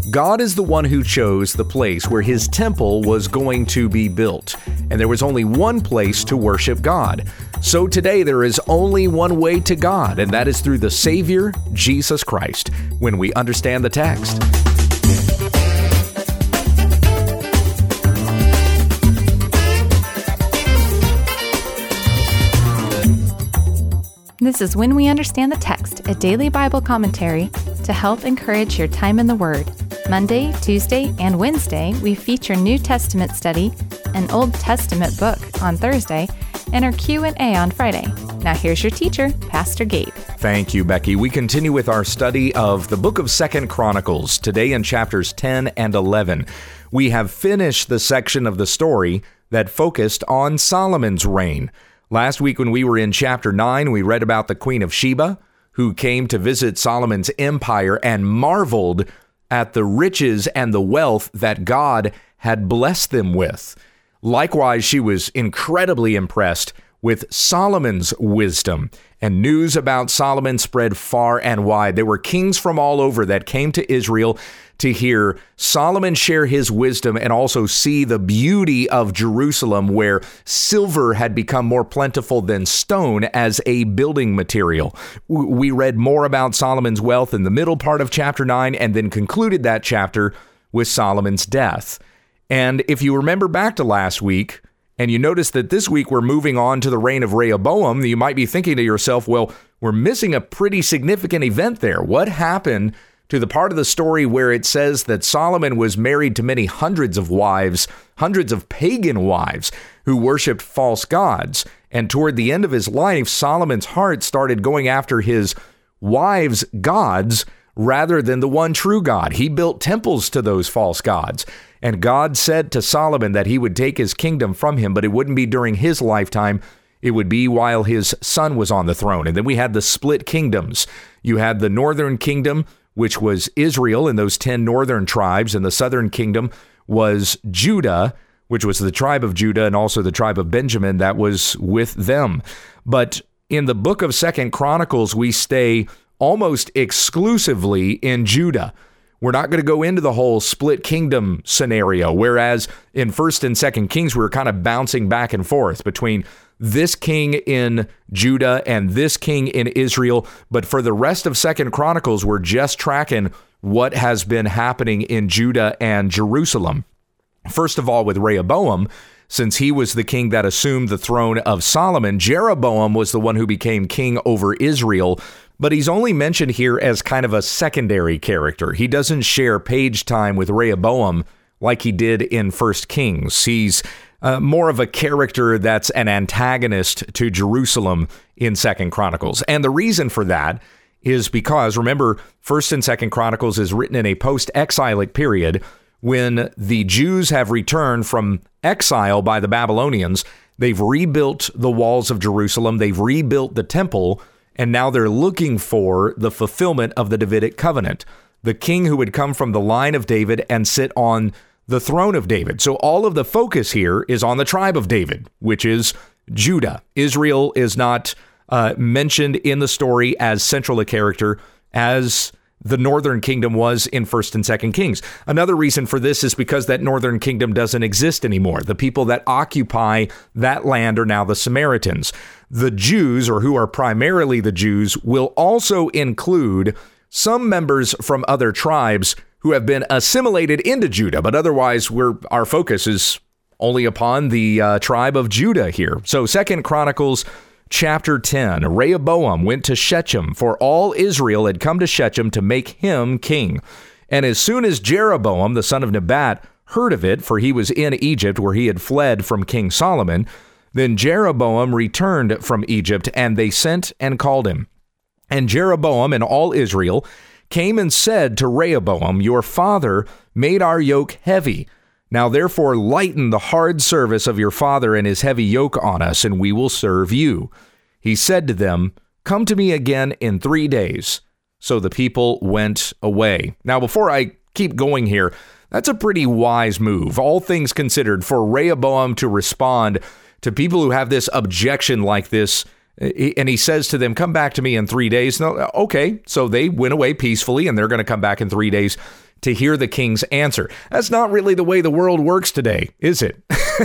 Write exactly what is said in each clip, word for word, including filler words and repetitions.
God is the one who chose the place where his temple was going to be built, and there was only one place to worship God. So today there is only one way to God, and that is through the Savior, Jesus Christ, when we understand the text. This is When We Understand the Text, a daily Bible commentary to help encourage your time in the Word. Monday, Tuesday, and Wednesday, we feature New Testament study, an Old Testament book on Thursday, and our Q and A on Friday. Now here's your teacher, Pastor Gabe. Thank you, Becky. We continue with our study of the book of Second Chronicles, today in chapters ten and eleven. We have finished the section of the story that focused on Solomon's reign. Last week when we were in chapter nine, we read about the Queen of Sheba, who came to visit Solomon's empire and marveled at the riches and the wealth that God had blessed them with. Likewise, she was incredibly impressed with Solomon's wisdom, and news about Solomon spread far and wide. There were kings from all over that came to Israel to hear Solomon share his wisdom and also see the beauty of Jerusalem, where silver had become more plentiful than stone as a building material. We read more about Solomon's wealth in the middle part of chapter nine and then concluded that chapter with Solomon's death. And if you remember back to last week, and you notice that this week we're moving on to the reign of Rehoboam, you might be thinking to yourself, well, we're missing a pretty significant event there. What happened to the part of the story where it says that Solomon was married to many hundreds of wives, hundreds of pagan wives who worshiped false gods? And toward the end of his life, Solomon's heart started going after his wives' gods rather than the one true God. He built temples to those false gods. And God said to Solomon that he would take his kingdom from him, but it wouldn't be during his lifetime. It would be while his son was on the throne. And then we had the split kingdoms. You had the northern kingdom, which was Israel and those ten northern tribes, and the southern kingdom was Judah, which was the tribe of Judah and also the tribe of Benjamin that was with them. But in the book of Second Chronicles, we stay almost exclusively in Judah. We're not going to go into the whole split kingdom scenario, whereas in First and Second Kings, we were kind of bouncing back and forth between this king in Judah and this king in Israel. But for the rest of Second Chronicles, we're just tracking what has been happening in Judah and Jerusalem. First of all, with Rehoboam, since he was the king that assumed the throne of Solomon, Jeroboam was the one who became king over Israel. But he's only mentioned here as kind of a secondary character. He doesn't share page time with Rehoboam like he did in First Kings. He's uh, more of a character that's an antagonist to Jerusalem in Second Chronicles. And the reason for that is because, remember, First and Second Chronicles is written in a post-exilic period when the Jews have returned from exile by the Babylonians. They've rebuilt the walls of Jerusalem. They've rebuilt the temple. And now they're looking for the fulfillment of the Davidic covenant, the king who would come from the line of David and sit on the throne of David. So all of the focus here is on the tribe of David, which is Judah. Israel is not uh, mentioned in the story as central a character as the northern kingdom was in First and Second Kings. Another reason for this is because that northern kingdom doesn't exist anymore. The people that occupy that land are now the Samaritans. The Jews, or who are primarily the Jews, will also include some members from other tribes who have been assimilated into Judah, but otherwise we're, our focus is only upon the uh, tribe of Judah here. So Second Chronicles Chapter ten, Rehoboam went to Shechem, for all Israel had come to Shechem to make him king. And as soon as Jeroboam, the son of Nebat, heard of it, for he was in Egypt where he had fled from King Solomon, then Jeroboam returned from Egypt, and they sent and called him. And Jeroboam and all Israel came and said to Rehoboam, "Your father made our yoke heavy. Now therefore lighten the hard service of your father and his heavy yoke on us, and we will serve you." He said to them, "Come to me again in three days." So the people went away. Now, before I keep going here, that's a pretty wise move, all things considered, for Rehoboam to respond to people who have this objection like this. And he says to them, "Come back to me in three days. No, okay, so they went away peacefully, and they're going to come back in three days. to hear the king's answer. That's not really the way the world works today, is it?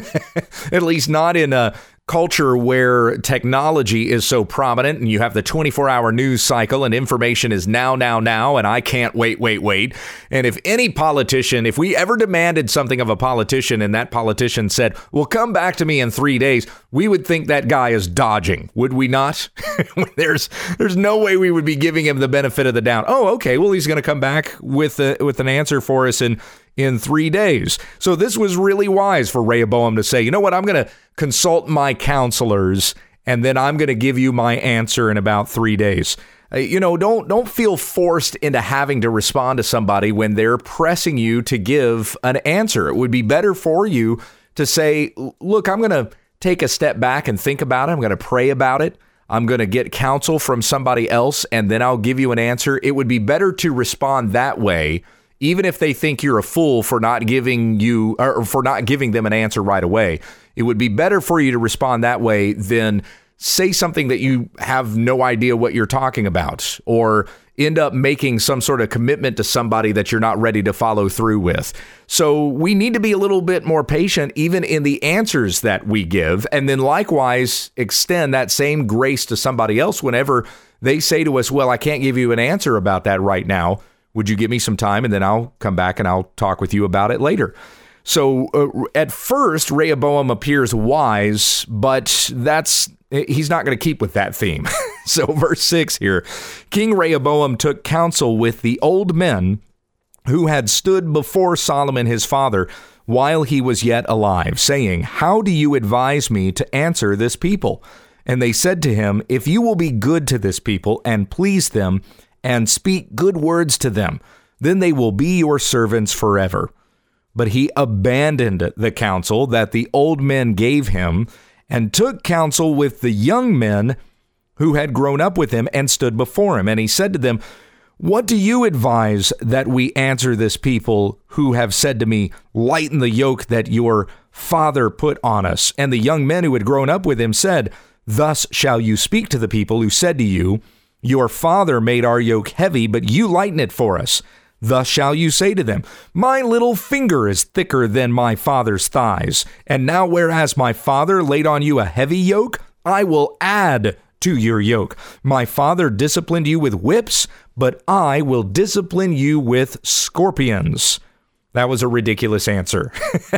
At least not in a culture where technology is so prominent and you have the twenty-four hour news cycle and information is now, now, now, and I can't wait, wait, wait. And if any politician, if we ever demanded something of a politician and that politician said, well, come back to me in three days, we would think that guy is dodging, would we not? there's there's no way we would be giving him the benefit of the doubt. Oh, okay, well, he's going to come back with a, with an answer for us in in three days. So this was really wise for Rehoboam to say, you know what, I'm going to consult my counselors and then I'm going to give you my answer in about three days. Uh, you know, don't don't feel forced into having to respond to somebody when they're pressing you to give an answer. It would be better for you to say, look, I'm going to take a step back and think about it. I'm going to pray about it. I'm going to get counsel from somebody else and then I'll give you an answer. It would be better to respond that way, even if they think you're a fool for not giving you or for not giving them an answer right away. It would be better for you to respond that way than say something that you have no idea what you're talking about or end up making some sort of commitment to somebody that you're not ready to follow through with. So we need to be a little bit more patient even in the answers that we give, and then likewise extend that same grace to somebody else whenever they say to us, well, I can't give you an answer about that right now. Would you give me some time and then I'll come back and I'll talk with you about it later? So uh, at first, Rehoboam appears wise, but that's he's not going to keep with that theme. So verse six here, King Rehoboam took counsel with the old men who had stood before Solomon his father while he was yet alive, saying, how do you advise me to answer this people? And they said to him, if you will be good to this people and please them and speak good words to them, then they will be your servants forever. But he abandoned the counsel that the old men gave him and took counsel with the young men who had grown up with him and stood before him. And he said to them, what do you advise that we answer this people who have said to me, lighten the yoke that your father put on us? And the young men who had grown up with him said, thus shall you speak to the people who said to you, your father made our yoke heavy, but you lighten it for us. Thus shall you say to them, my little finger is thicker than my father's thighs. And now whereas my father laid on you a heavy yoke, I will add to your yoke. My father disciplined you with whips, but I will discipline you with scorpions. That was a ridiculous answer.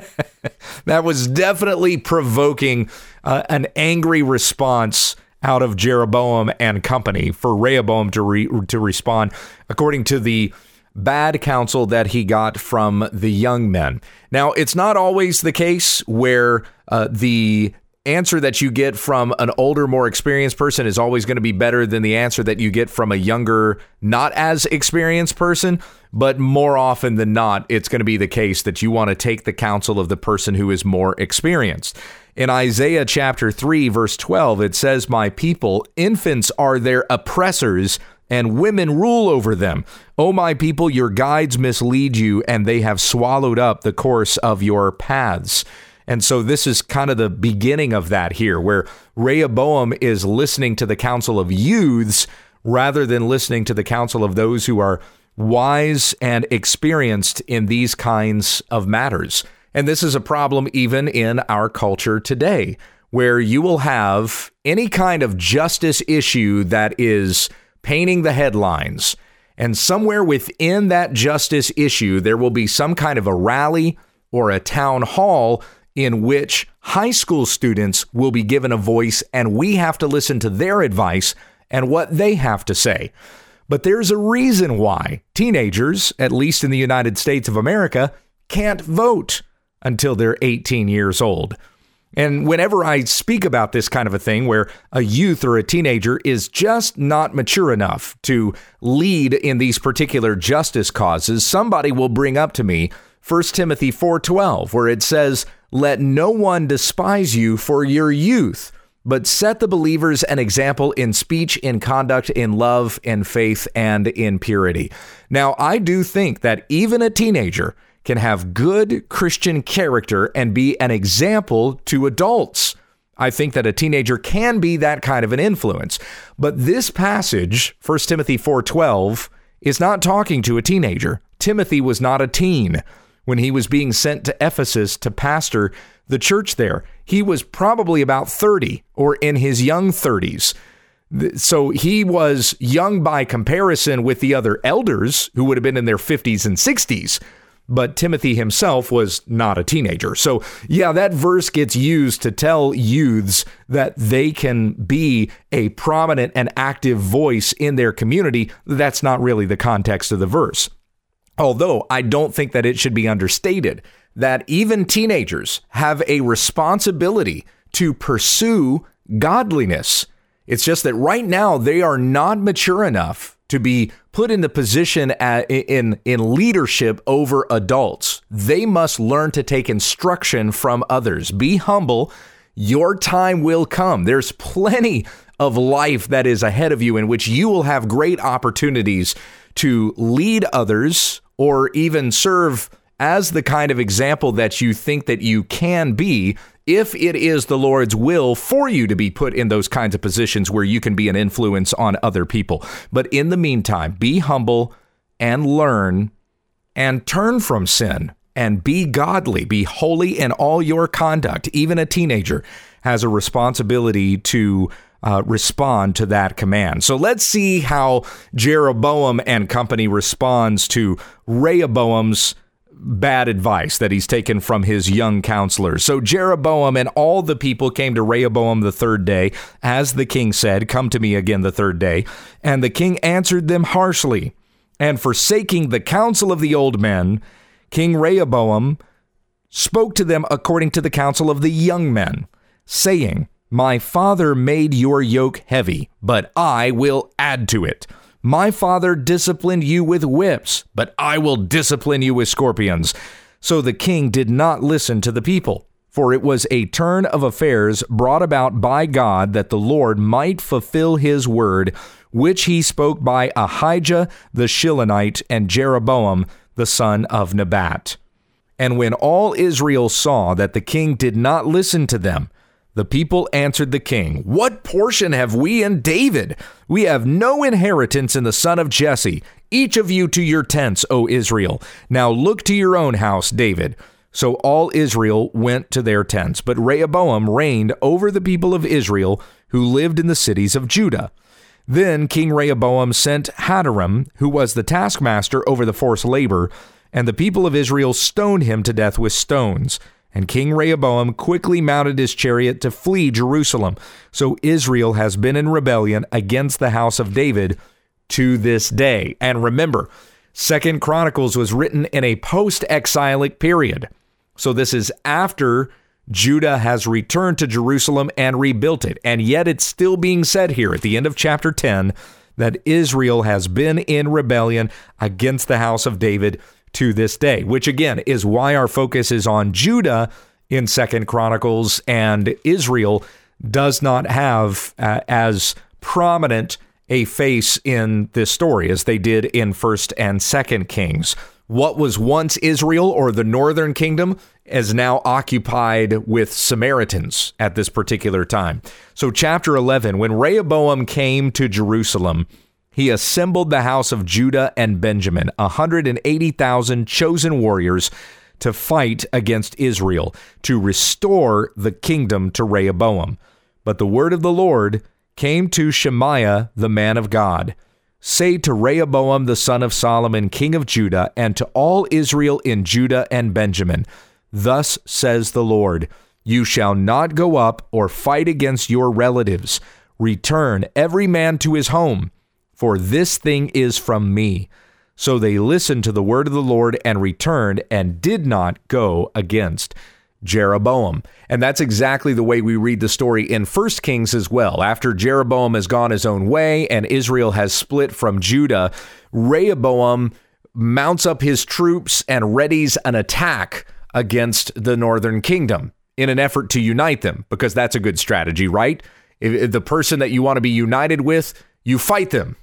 That was definitely provoking uh, an angry response out of Jeroboam and company for Rehoboam to re- to respond according to the bad counsel that he got from the young men. Now, it's not always the case where uh, the answer that you get from an older, more experienced person is always going to be better than the answer that you get from a younger, not as experienced person. But more often than not, it's going to be the case that you want to take the counsel of the person who is more experienced. In Isaiah chapter three, verse twelve, it says, my people, infants are their oppressors, and women rule over them. O my people, your guides mislead you, and they have swallowed up the course of your paths. And so this is kind of the beginning of that here, where Rehoboam is listening to the counsel of youths rather than listening to the counsel of those who are wise and experienced in these kinds of matters. And this is a problem even in our culture today, where you will have any kind of justice issue that is painting the headlines. And somewhere within that justice issue, there will be some kind of a rally or a town hall in which high school students will be given a voice, and we have to listen to their advice and what they have to say. But there's a reason why teenagers, at least in the United States of America, can't vote until they're eighteen years old. And whenever I speak about this kind of a thing where a youth or a teenager is just not mature enough to lead in these particular justice causes, somebody will bring up to me First Timothy four twelve, where it says, let no one despise you for your youth, but set the believers an example in speech, in conduct, in love, in faith, and in purity. Now, I do think that even a teenager can have good Christian character and be an example to adults. I think that a teenager can be that kind of an influence. But this passage, First Timothy four twelve, is not talking to a teenager. Timothy was not a teen when he was being sent to Ephesus to pastor the church there. He was probably about thirty or in his young thirties. So he was young by comparison with the other elders who would have been in their fifties and sixties. But Timothy himself was not a teenager. So yeah, that verse gets used to tell youths that they can be a prominent and active voice in their community. That's not really the context of the verse. Although I don't think that it should be understated that even teenagers have a responsibility to pursue godliness. It's just that right now they are not mature enough to be put in the position at, in, in leadership over adults. They must learn to take instruction from others. Be humble. Your time will come. There's plenty of life that is ahead of you in which you will have great opportunities to lead others or even serve as the kind of example that you think that you can be, if it is the Lord's will for you to be put in those kinds of positions where you can be an influence on other people. But in the meantime, be humble and learn and turn from sin and be godly, be holy in all your conduct. Even a teenager has a responsibility to uh, respond to that command. So let's see how Jeroboam and company responds to Rehoboam's bad advice that he's taken from his young counselors. So Jeroboam and all the people came to Rehoboam the third day, as the king said, "Come to me again the third day." And the king answered them harshly. And forsaking the counsel of the old men, King Rehoboam spoke to them according to the counsel of the young men, saying, "My father made your yoke heavy, but I will add to it. My father disciplined you with whips, but I will discipline you with scorpions." So the king did not listen to the people, for it was a turn of affairs brought about by God that the Lord might fulfill his word, which he spoke by Ahijah the Shilonite and Jeroboam the son of Nebat. And when all Israel saw that the king did not listen to them, the people answered the king, "What portion have we in David? We have no inheritance in the son of Jesse. Each of you to your tents, O Israel. Now look to your own house, David." So all Israel went to their tents, but Rehoboam reigned over the people of Israel who lived in the cities of Judah. Then King Rehoboam sent Hadoram, who was the taskmaster over the forced labor, and the people of Israel stoned him to death with stones. And King Rehoboam quickly mounted his chariot to flee Jerusalem. So Israel has been in rebellion against the house of David to this day. And remember, Second Chronicles was written in a post-exilic period. So this is after Judah has returned to Jerusalem and rebuilt it. And yet it's still being said here at the end of chapter ten that Israel has been in rebellion against the house of David to this day, which again is why our focus is on Judah in Second Chronicles, and Israel does not have uh, as prominent a face in this story as they did in First and Second Kings. What was once Israel, or the northern kingdom, is now occupied with Samaritans at this particular time. So chapter eleven, when Rehoboam came to Jerusalem, he assembled the house of Judah and Benjamin, one hundred eighty thousand chosen warriors, to fight against Israel, to restore the kingdom to Rehoboam. But the word of the Lord came to Shemaiah, the man of God. "Say to Rehoboam the son of Solomon, king of Judah, and to all Israel in Judah and Benjamin, thus says the Lord, you shall not go up or fight against your relatives. Return every man to his home, for this thing is from me." So they listened to the word of the Lord and returned and did not go against Jeroboam. And that's exactly the way we read the story in First Kings as well. After Jeroboam has gone his own way and Israel has split from Judah, Rehoboam mounts up his troops and readies an attack against the northern kingdom in an effort to unite them, because that's a good strategy, right? If, if the person that you want to be united with, you fight them.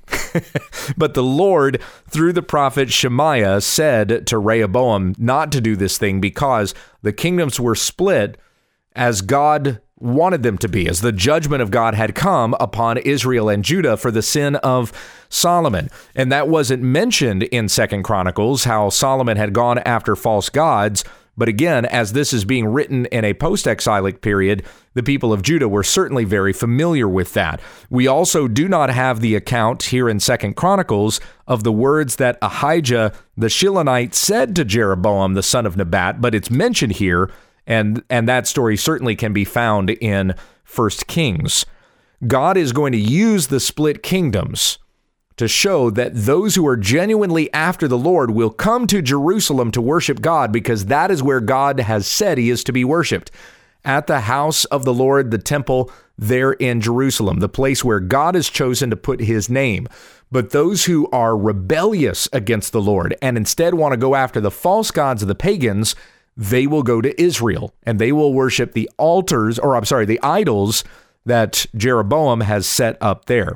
But the Lord, through the prophet Shemaiah, said to Rehoboam not to do this thing because the kingdoms were split as God wanted them to be, as the judgment of God had come upon Israel and Judah for the sin of Solomon. And that wasn't mentioned in Second Chronicles, how Solomon had gone after false gods. But again, as this is being written in a post-exilic period, the people of Judah were certainly very familiar with that. We also do not have the account here in Second Chronicles of the words that Ahijah the Shilonite said to Jeroboam, the son of Nebat, but it's mentioned here, and, and that story certainly can be found in First Kings. God is going to use the split kingdoms to show that those who are genuinely after the Lord will come to Jerusalem to worship God, because that is where God has said he is to be worshiped. At the house of the Lord, the temple there in Jerusalem, the place where God has chosen to put his name. But those who are rebellious against the Lord and instead want to go after the false gods of the pagans, they will go to Israel and they will worship the altars, or I'm sorry, the idols that Jeroboam has set up there.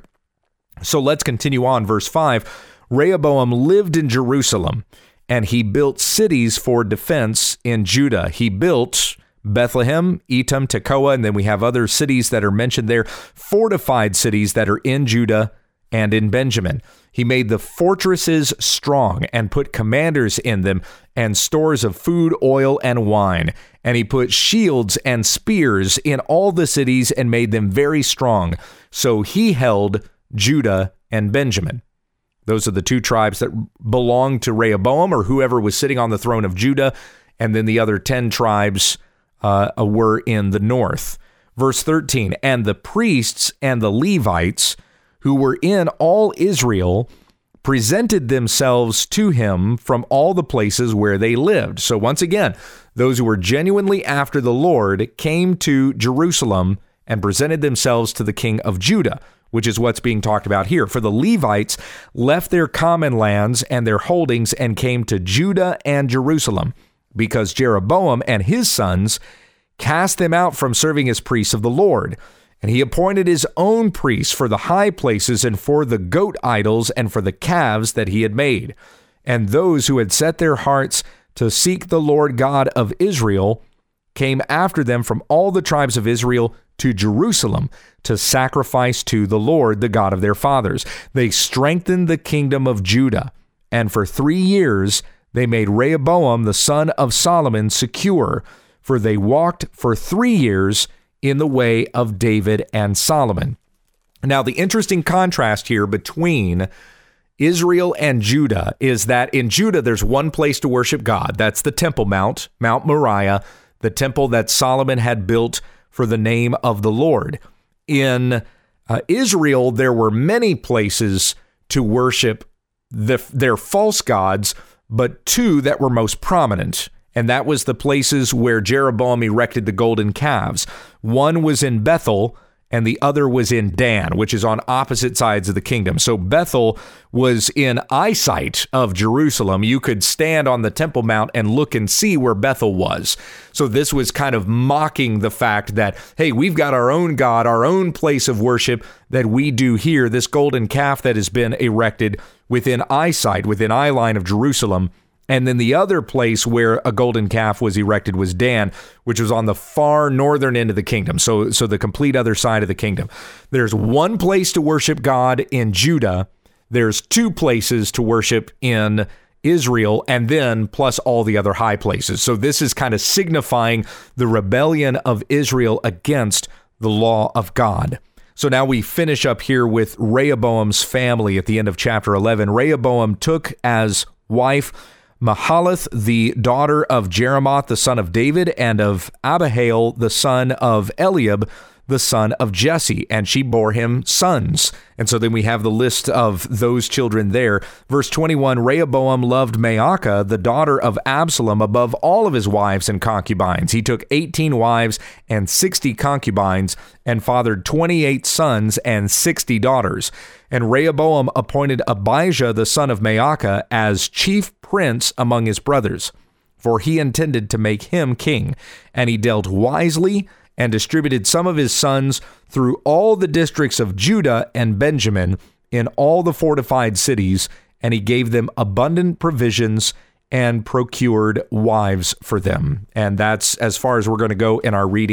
So let's continue on, verse five. Rehoboam lived in Jerusalem, and he built cities for defense in Judah. He built Bethlehem, Etam, Tekoa, and then we have other cities that are mentioned there, fortified cities that are in Judah and in Benjamin. He made the fortresses strong and put commanders in them and stores of food, oil, and wine. And he put shields and spears in all the cities and made them very strong. So he held Judah and Benjamin. Those are the two tribes that belonged to Rehoboam, or whoever was sitting on the throne of Judah, and then the other ten tribes uh, were in the north. Verse thirteen, and the priests and the Levites who were in all Israel presented themselves to him from all the places where they lived. So once again, those who were genuinely after the Lord came to Jerusalem and presented themselves to the king of Judah, which is what's being talked about here. For the Levites left their common lands and their holdings and came to Judah and Jerusalem, because Jeroboam and his sons cast them out from serving as priests of the Lord. And he appointed his own priests for the high places and for the goat idols and for the calves that he had made. And those who had set their hearts to seek the Lord God of Israel came after them from all the tribes of Israel to Jerusalem to sacrifice to the Lord, the God of their fathers. They strengthened the kingdom of Judah, and for three years they made Rehoboam, the son of Solomon, secure, for they walked for three years in the way of David and Solomon. Now, the interesting contrast here between Israel and Judah is that in Judah, there's one place to worship God. That's the Temple Mount, Mount Moriah, the temple that Solomon had built for the name of the Lord. In uh, Israel, there were many places to worship the, their false gods, but two that were most prominent. And that was the places where Jeroboam erected the golden calves. One was in Bethel, and the other was in Dan, which is on opposite sides of the kingdom. So Bethel was in eyesight of Jerusalem. You could stand on the Temple Mount and look and see where Bethel was. So this was kind of mocking the fact that, hey, we've got our own God, our own place of worship that we do here, this golden calf that has been erected within eyesight, within eye line of Jerusalem. And then the other place where a golden calf was erected was Dan, which was on the far northern end of the kingdom. So, so the complete other side of the kingdom. There's one place to worship God in Judah. There's two places to worship in Israel, and then plus all the other high places. So this is kind of signifying the rebellion of Israel against the law of God. So now we finish up here with Rehoboam's family at the end of chapter eleven. Rehoboam took as wife Mahalath, the daughter of Jeremoth, the son of David, and of Abihail, the son of Eliab, the son of Jesse, and she bore him sons. And so then we have the list of those children there. Verse twenty-one, Rehoboam loved Maacah, the daughter of Absalom, above all of his wives and concubines. He took eighteen wives and sixty concubines and fathered twenty-eight sons and sixty daughters. And Rehoboam appointed Abijah, the son of Maacah, as chief prince among his brothers, for he intended to make him king. And he dealt wisely and distributed some of his sons through all the districts of Judah and Benjamin in all the fortified cities, and he gave them abundant provisions and procured wives for them. And that's as far as we're going to go in our reading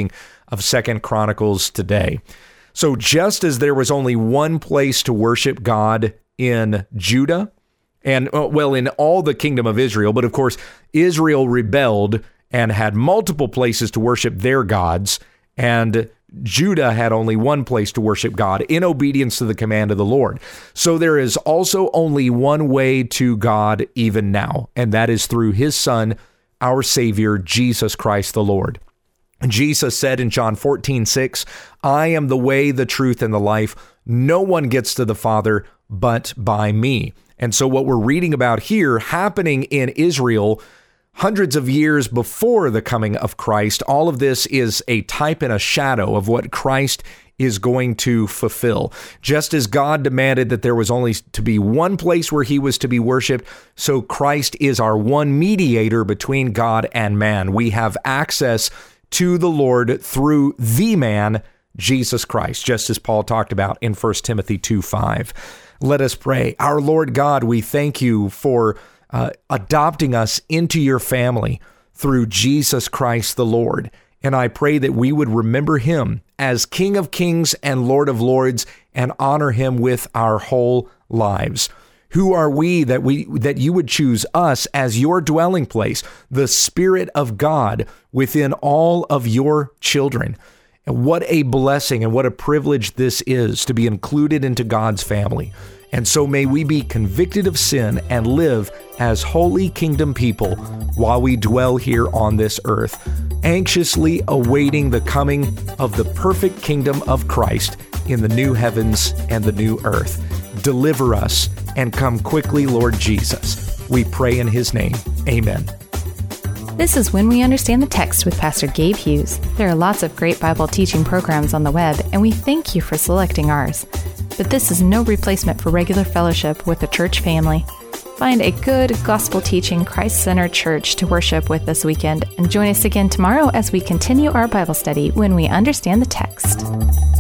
of Second Chronicles today. So just as there was only one place to worship God in Judah, and well, in all the kingdom of Israel, but of course, Israel rebelled and had multiple places to worship their gods, and Judah had only one place to worship God in obedience to the command of the Lord. So there is also only one way to God even now, and that is through his Son, our Savior, Jesus Christ the Lord. Jesus said in John fourteen six, I am the way, the truth, and the life. No one gets to the Father but by me. And so what we're reading about here happening in Israel hundreds of years before the coming of Christ, all of this is a type and a shadow of what Christ is going to fulfill. Just as God demanded that there was only to be one place where he was to be worshiped, so Christ is our one mediator between God and man. We have access to the Lord through the man, Jesus Christ, just as Paul talked about in First Timothy two five. Let us pray. Our Lord God, we thank you for uh, adopting us into your family through Jesus Christ the Lord. And I pray that we would remember him as King of Kings and Lord of Lords and honor him with our whole lives. Who are we that we that you would choose us as your dwelling place, the Spirit of God within all of your children? And what a blessing and what a privilege this is to be included into God's family. And so may we be convicted of sin and live as holy kingdom people while we dwell here on this earth, anxiously awaiting the coming of the perfect kingdom of Christ in the new heavens and the new earth. Deliver us and come quickly, Lord Jesus. We pray in his name. Amen. This is When We Understand the Text with Pastor Gabe Hughes. There are lots of great Bible teaching programs on the web, and we thank you for selecting ours. But this is no replacement for regular fellowship with the church family. Find a good, gospel-teaching, Christ-centered church to worship with this weekend, and join us again tomorrow as we continue our Bible study when we understand the text.